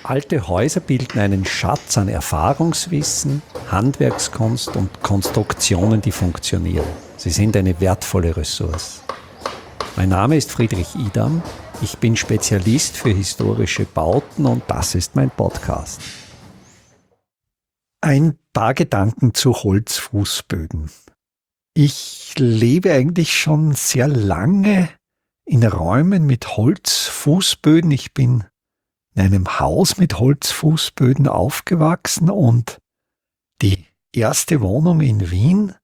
Alte Häuser bilden einen Schatz an Erfahrungswissen, Handwerkskunst und Konstruktionen, die funktionieren. Sie sind eine wertvolle Ressource. Mein Name ist Friedrich Idam. Ich bin Spezialist für historische Bauten und das ist mein Podcast. Ein paar Gedanken zu Holzfußböden. Ich lebe eigentlich schon sehr lange in Räumen mit Holzfußböden. Ich bin in einem Haus mit Holzfußböden aufgewachsen und die erste Wohnung in Wien,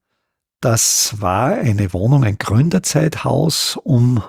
das war eine Wohnung, ein Gründerzeithaus um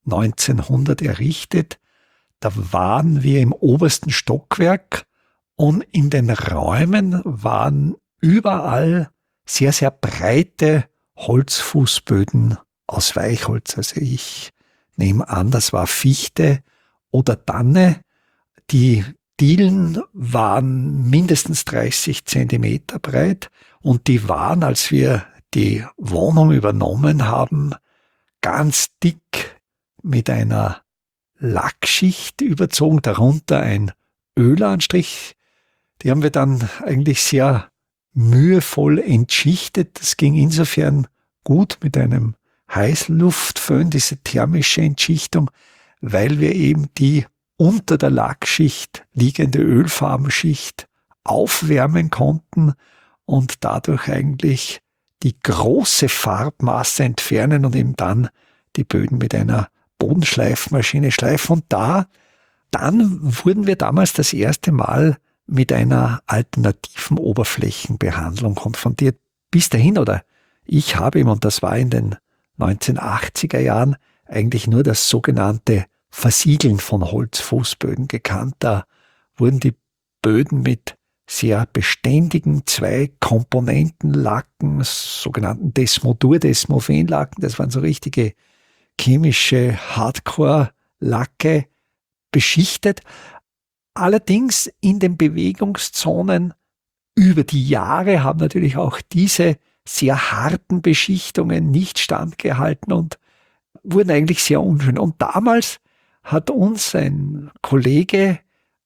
1900 errichtet. Da waren wir im obersten Stockwerk und in den Räumen waren überall sehr, sehr breite Holzfußböden aus Weichholz. Also ich nehme an, das war Fichte oder Tanne. Die Dielen waren mindestens 30 Zentimeter breit und die waren, als wir die Wohnung übernommen haben, ganz dick mit einer Lackschicht überzogen, darunter ein Ölanstrich. Die haben wir dann eigentlich sehr mühevoll entschichtet. Das ging insofern gut mit einem Heißluftföhn, diese thermische Entschichtung, weil wir eben die unter der Lackschicht liegende Ölfarbenschicht aufwärmen konnten und dadurch eigentlich die große Farbmasse entfernen und eben dann die Böden mit einer Bodenschleifmaschine schleifen. Und dann wurden wir damals das erste Mal mit einer alternativen Oberflächenbehandlung konfrontiert. Bis dahin, oder ich habe ihm, und das war in den 1980er Jahren, eigentlich nur das sogenannte Versiegeln von Holzfußböden gekannt. Da wurden die Böden mit sehr beständigen 2-Komponenten-Lacken, sogenannten Desmodur-Desmophen-Lacken, das waren so richtige chemische Hardcore-Lacke, beschichtet. Allerdings in den Bewegungszonen über die Jahre haben natürlich auch diese sehr harten Beschichtungen nicht standgehalten und wurden eigentlich sehr unschön. Und damals hat uns ein Kollege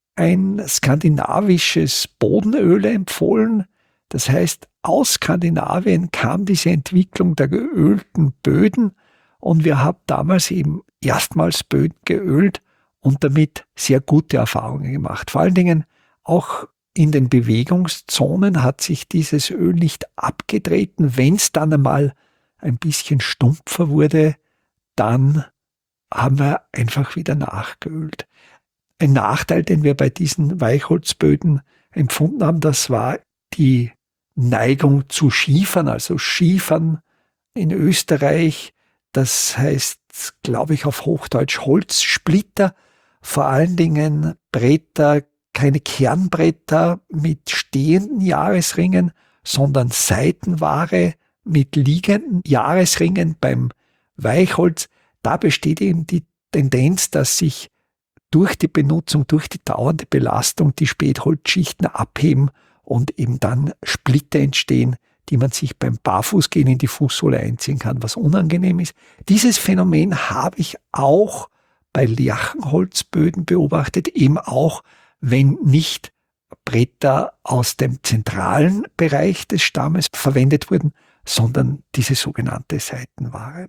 ein skandinavisches Bodenöl empfohlen. Das heißt, aus Skandinavien kam diese Entwicklung der geölten Böden und wir haben damals eben erstmals Böden geölt und damit sehr gute Erfahrungen gemacht. Vor allen Dingen auch in den Bewegungszonen hat sich dieses Öl nicht abgetreten. Wenn es dann einmal ein bisschen stumpfer wurde, dann haben wir einfach wieder nachgeölt. Ein Nachteil, den wir bei diesen Weichholzböden empfunden haben, das war die Neigung zu Schiefern, also Schiefern in Österreich. Das heißt, glaube ich, auf Hochdeutsch Holzsplitter, vor allen Dingen Bretter, keine Kernbretter mit stehenden Jahresringen, sondern Seitenware mit liegenden Jahresringen. Beim Weichholz, da besteht eben die Tendenz, dass sich durch die Benutzung, durch die dauernde Belastung die Spätholzschichten abheben und eben dann Splitter entstehen, die man sich beim Barfußgehen in die Fußsohle einziehen kann, was unangenehm ist. Dieses Phänomen habe ich auch bei Lärchenholzböden beobachtet, eben auch, wenn nicht Bretter aus dem zentralen Bereich des Stammes verwendet wurden, sondern diese sogenannte Seitenware.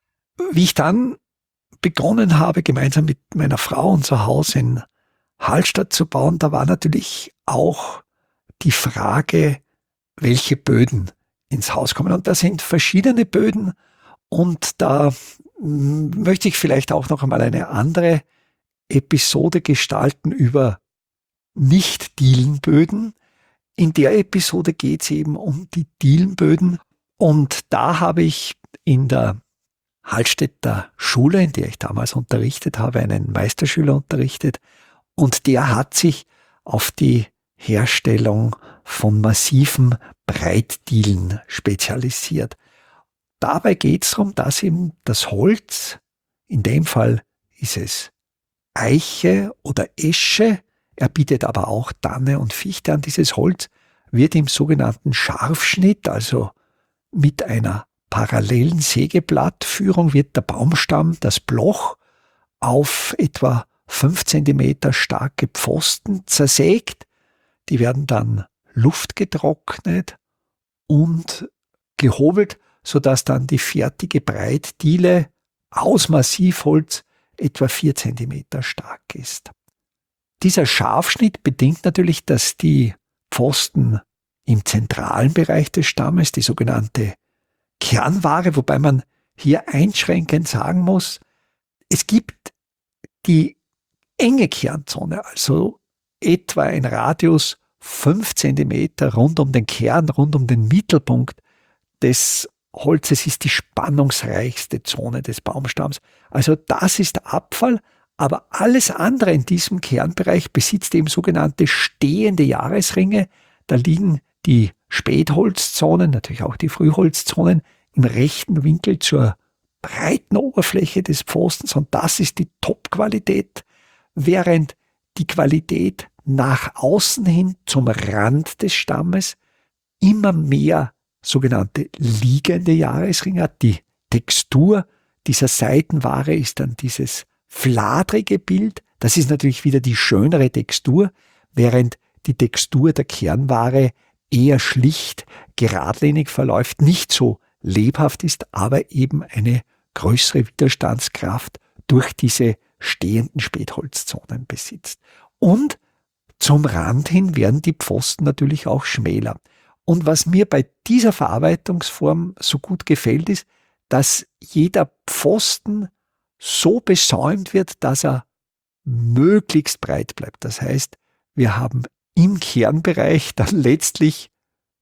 Wie ich dann begonnen habe, gemeinsam mit meiner Frau unser Haus in Hallstatt zu bauen, da war natürlich auch die Frage, welche Böden ins Haus kommen. Und da sind verschiedene Böden und da möchte ich vielleicht auch noch einmal eine andere Episode gestalten über Nicht-Dielenböden. In der Episode geht es eben um die Dielenböden und da habe ich in der Hallstätter Schule, in der ich damals unterrichtet habe, einen Meisterschüler unterrichtet und der hat sich auf die Herstellung von massiven Breitdielen spezialisiert. Dabei geht es darum, dass eben das Holz, in dem Fall ist es Eiche oder Esche, er bietet aber auch Tanne und Fichte an. Dieses Holz wird im sogenannten Scharfschnitt, also mit einer parallelen Sägeblattführung, wird der Baumstamm, das Bloch, auf etwa 5 Zentimeter starke Pfosten zersägt. Die werden dann luftgetrocknet und gehobelt, sodass dann die fertige Breitdiele aus Massivholz etwa 4 Zentimeter stark ist. Dieser Scharfschnitt bedingt natürlich, dass die Pfosten im zentralen Bereich des Stammes, die sogenannte Kernware, wobei man hier einschränkend sagen muss, es gibt die enge Kernzone, also etwa ein Radius 5 Zentimeter rund um den Kern, rund um den Mittelpunkt des Holzes ist die spannungsreichste Zone des Baumstamms. Also das ist Abfall, aber alles andere in diesem Kernbereich besitzt eben sogenannte stehende Jahresringe. Da liegen die Spätholzzonen, natürlich auch die Frühholzzonen, im rechten Winkel zur breiten Oberfläche des Pfostens und das ist die Top-Qualität, während die Qualität nach außen hin zum Rand des Stammes immer mehr sogenannte liegende Jahresringe hat. Die Textur dieser Seitenware ist dann dieses fladrige Bild. Das ist natürlich wieder die schönere Textur, während die Textur der Kernware eher schlicht, geradlinig verläuft, nicht so lebhaft ist, aber eben eine größere Widerstandskraft durch diese stehenden Spätholzzonen besitzt. Und zum Rand hin werden die Pfosten natürlich auch schmäler. Und was mir bei dieser Verarbeitungsform so gut gefällt, ist, dass jeder Pfosten so besäumt wird, dass er möglichst breit bleibt. Das heißt, wir haben im Kernbereich dann letztlich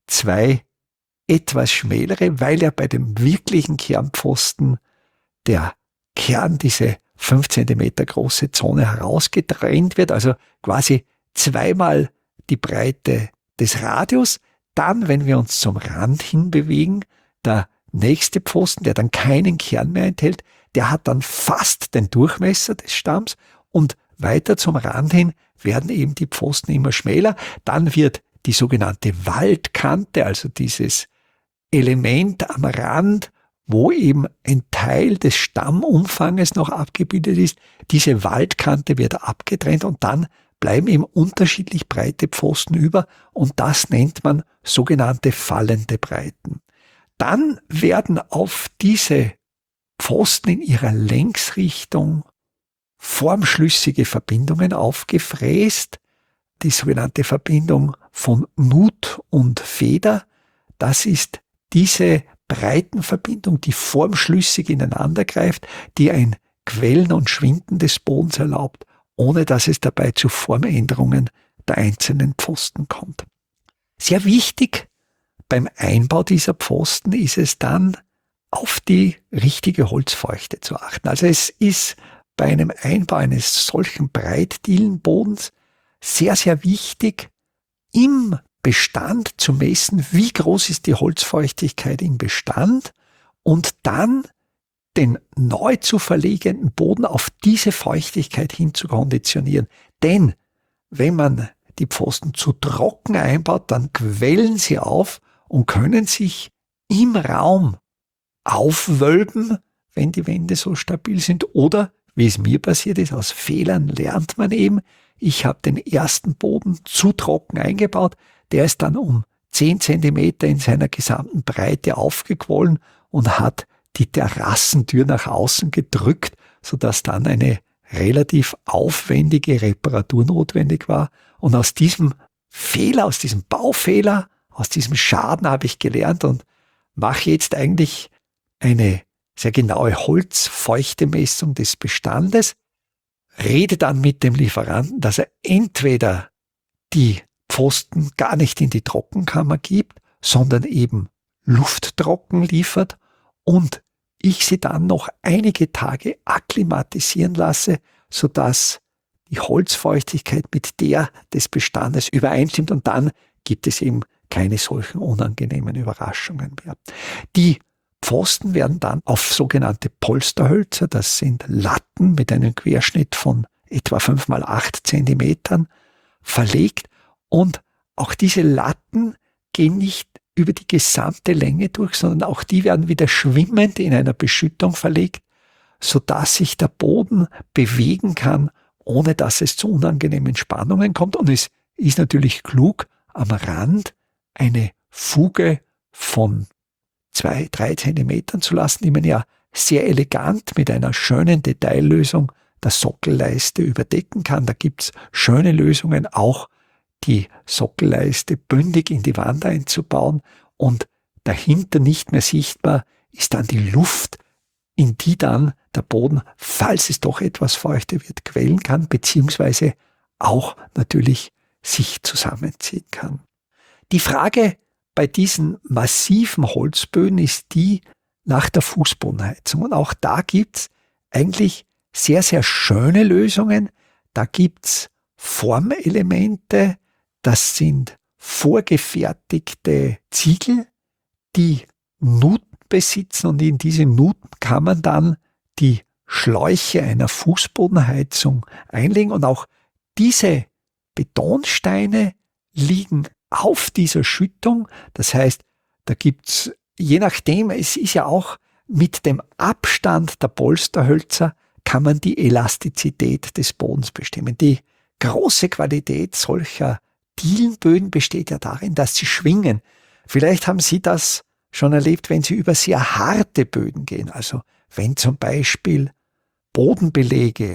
2 etwas schmälere, weil ja bei dem wirklichen Kernpfosten der Kern, diese 5 Zentimeter große Zone herausgetrennt wird, also quasi zweimal die Breite des Radius. Dann, wenn wir uns zum Rand hinbewegen, der nächste Pfosten, der dann keinen Kern mehr enthält, der hat dann fast den Durchmesser des Stamms und weiter zum Rand hin werden eben die Pfosten immer schmäler. Dann wird die sogenannte Waldkante, also dieses Element am Rand, wo eben ein Teil des Stammumfanges noch abgebildet ist, diese Waldkante wird abgetrennt und dann bleiben eben unterschiedlich breite Pfosten über und das nennt man sogenannte fallende Breiten. Dann werden auf diese Pfosten in ihrer Längsrichtung formschlüssige Verbindungen aufgefräst, die sogenannte Verbindung von Nut und Feder. Das ist diese Breitenverbindung, die formschlüssig ineinander greift, die ein Quellen und Schwinden des Bodens erlaubt, ohne dass es dabei zu Formänderungen der einzelnen Pfosten kommt. Sehr wichtig beim Einbau dieser Pfosten ist es dann, auf die richtige Holzfeuchte zu achten. Also es ist bei einem Einbau eines solchen Breitdielenbodens sehr, sehr wichtig, im Bestand zu messen, wie groß ist die Holzfeuchtigkeit im Bestand und dann den neu zu verlegenden Boden auf diese Feuchtigkeit hin zu konditionieren. Denn wenn man die Pfosten zu trocken einbaut, dann quellen sie auf und können sich im Raum aufwölben, wenn die Wände so stabil sind. Oder, wie es mir passiert ist, aus Fehlern lernt man eben. Ich habe den ersten Boden zu trocken eingebaut. Der ist dann um 10 Zentimeter in seiner gesamten Breite aufgequollen und hat die Terrassentür nach außen gedrückt, sodass dann eine relativ aufwendige Reparatur notwendig war. Und aus diesem Fehler, aus diesem Baufehler, aus diesem Schaden habe ich gelernt und mache jetzt eigentlich eine sehr genaue Holzfeuchtemessung des Bestandes, rede dann mit dem Lieferanten, dass er entweder die Pfosten gar nicht in die Trockenkammer gibt, sondern eben lufttrocken liefert und ich sie dann noch einige Tage akklimatisieren lasse, sodass die Holzfeuchtigkeit mit der des Bestandes übereinstimmt und dann gibt es eben keine solchen unangenehmen Überraschungen mehr. Die Pfosten werden dann auf sogenannte Polsterhölzer, das sind Latten mit einem Querschnitt von etwa 5 mal 8 Zentimetern, verlegt und auch diese Latten gehen nicht über die gesamte Länge durch, sondern auch die werden wieder schwimmend in einer Beschüttung verlegt, sodass sich der Boden bewegen kann, ohne dass es zu unangenehmen Spannungen kommt. Und es ist natürlich klug, am Rand eine Fuge von 2-3 Zentimetern zu lassen, die man ja sehr elegant mit einer schönen Detaillösung der Sockelleiste überdecken kann. Da gibt's schöne Lösungen, auch die Sockelleiste bündig in die Wand einzubauen und dahinter nicht mehr sichtbar ist dann die Luft, in die dann der Boden, falls es doch etwas feuchter wird, quellen kann, beziehungsweise auch natürlich sich zusammenziehen kann. Die Frage bei diesen massiven Holzböden ist die nach der Fußbodenheizung. Und auch da gibt's eigentlich sehr, sehr schöne Lösungen. Da gibt's Formelemente, das sind vorgefertigte Ziegel, die Nuten besitzen, und in diese Nuten kann man dann die Schläuche einer Fußbodenheizung einlegen, und auch diese Betonsteine liegen auf dieser Schüttung. Das heißt, da gibt's, je nachdem, es ist ja auch mit dem Abstand der Polsterhölzer, kann man die Elastizität des Bodens bestimmen. Die große Qualität solcher Dielenböden besteht ja darin, dass sie schwingen. Vielleicht haben Sie das schon erlebt, wenn Sie über sehr harte Böden gehen. Also wenn zum Beispiel Bodenbelege,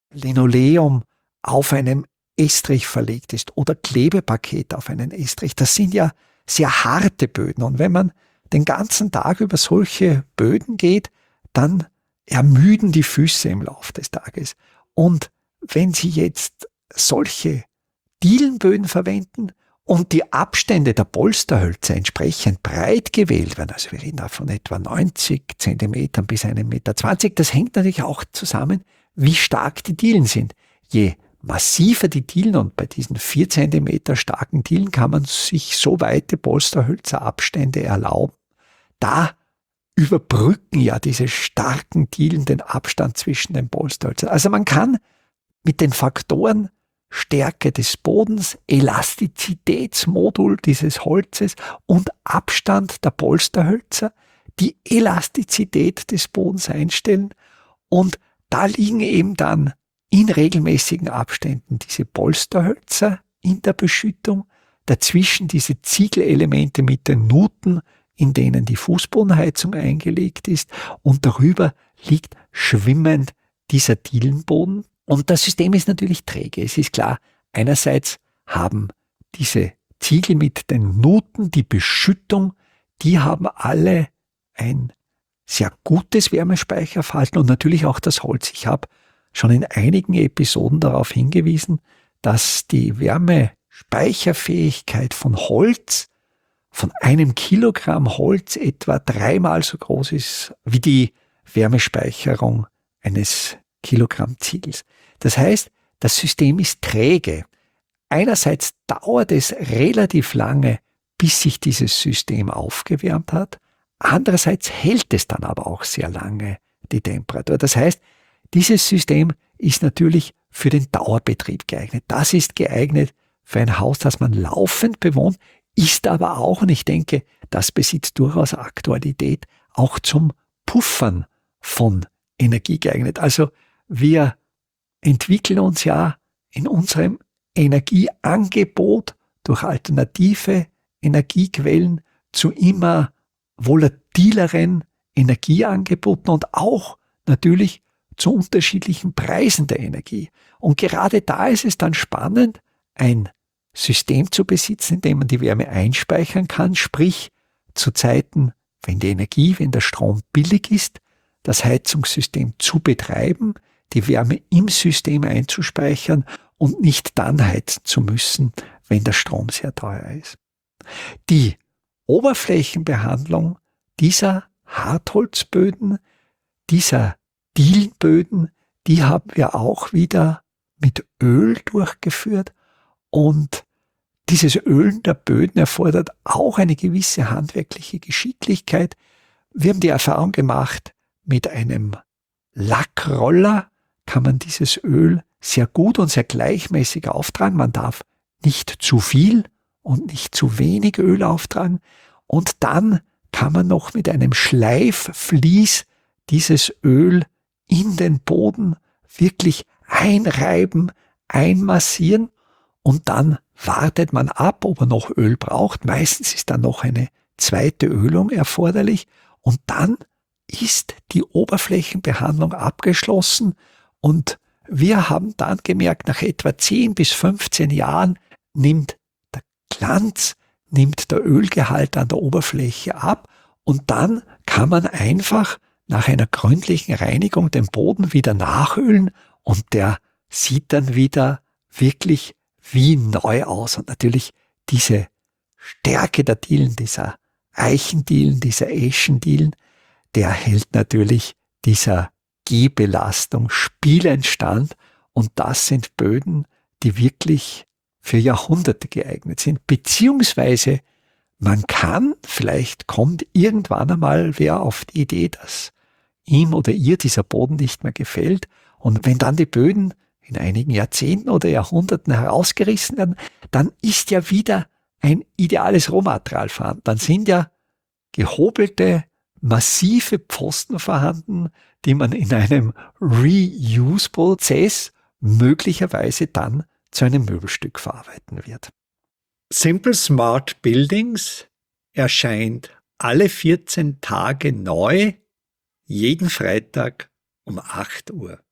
Linoleum auf einem Estrich verlegt ist oder Klebepaket auf einen Estrich. Das sind ja sehr harte Böden. Und wenn man den ganzen Tag über solche Böden geht, dann ermüden die Füße im Laufe des Tages. Und wenn Sie jetzt solche Dielenböden verwenden und die Abstände der Polsterhölzer entsprechend breit gewählt werden, also wir reden da von etwa 90 Zentimetern bis 1,20 Meter, das hängt natürlich auch zusammen, wie stark die Dielen sind. Je massiver die Dielen, und bei diesen 4 Zentimeter starken Dielen kann man sich so weite Polsterhölzerabstände erlauben, da überbrücken ja diese starken Dielen den Abstand zwischen den Polsterhölzern. Also man kann mit den Faktoren Stärke des Bodens, Elastizitätsmodul dieses Holzes und Abstand der Polsterhölzer die Elastizität des Bodens einstellen, und da liegen eben dann in regelmäßigen Abständen diese Polsterhölzer in der Beschüttung, dazwischen diese Ziegelelemente mit den Nuten, in denen die Fußbodenheizung eingelegt ist, und darüber liegt schwimmend dieser Dielenboden. Und das System ist natürlich träge. Es ist klar, einerseits haben diese Ziegel mit den Nuten, die Beschüttung, die haben alle ein sehr gutes Wärmespeicherverhalten, und natürlich auch das Holz. Ich habe schon in einigen Episoden darauf hingewiesen, dass die Wärmespeicherfähigkeit von Holz, von 1 Kilogramm Holz, etwa 3-mal so groß ist wie die Wärmespeicherung eines Kilogramm Ziegels. Das heißt, das System ist träge. Einerseits dauert es relativ lange, bis sich dieses System aufgewärmt hat. Andererseits hält es dann aber auch sehr lange die Temperatur. Das heißt, dieses System ist natürlich für den Dauerbetrieb geeignet. Das ist geeignet für ein Haus, das man laufend bewohnt, ist aber auch, und ich denke, das besitzt durchaus Aktualität, auch zum Puffern von Energie geeignet. Also wir entwickeln uns ja in unserem Energieangebot durch alternative Energiequellen zu immer volatileren Energieangeboten und auch natürlich zu unterschiedlichen Preisen der Energie. Und gerade da ist es dann spannend, ein System zu besitzen, in dem man die Wärme einspeichern kann, sprich zu Zeiten, wenn der Strom billig ist, das Heizungssystem zu betreiben, die Wärme im System einzuspeichern und nicht dann heizen zu müssen, wenn der Strom sehr teuer ist. Die Oberflächenbehandlung dieser Hartholzböden, dieser Dielenböden, die haben wir auch wieder mit Öl durchgeführt, und dieses Ölen der Böden erfordert auch eine gewisse handwerkliche Geschicklichkeit. Wir haben die Erfahrung gemacht, mit einem Lackroller kann man dieses Öl sehr gut und sehr gleichmäßig auftragen. Man darf nicht zu viel und nicht zu wenig Öl auftragen. Und dann kann man noch mit einem Schleifvlies dieses Öl in den Boden wirklich einreiben, einmassieren und dann wartet man ab, ob er noch Öl braucht. Meistens ist dann noch eine zweite Ölung erforderlich und dann ist die Oberflächenbehandlung abgeschlossen und wir haben dann gemerkt, nach etwa 10 bis 15 Jahren nimmt der Glanz, nimmt der Ölgehalt an der Oberfläche ab und dann kann man einfach nach einer gründlichen Reinigung den Boden wieder nachölen und der sieht dann wieder wirklich wie neu aus. Und natürlich diese Stärke der Dielen, dieser Eichendielen, dieser Eschendielen, der hält natürlich dieser Gehbelastung spielend stand. Und das sind Böden, die wirklich für Jahrhunderte geeignet sind. Beziehungsweise man kann, vielleicht kommt irgendwann einmal wer auf die Idee, dass ihm oder ihr dieser Boden nicht mehr gefällt. Und wenn dann die Böden in einigen Jahrzehnten oder Jahrhunderten herausgerissen werden, dann ist ja wieder ein ideales Rohmaterial vorhanden. Dann sind ja gehobelte, massive Pfosten vorhanden, die man in einem Reuse-Prozess möglicherweise dann zu einem Möbelstück verarbeiten wird. Simple Smart Buildings erscheint alle 14 Tage neu, jeden Freitag um 8 Uhr.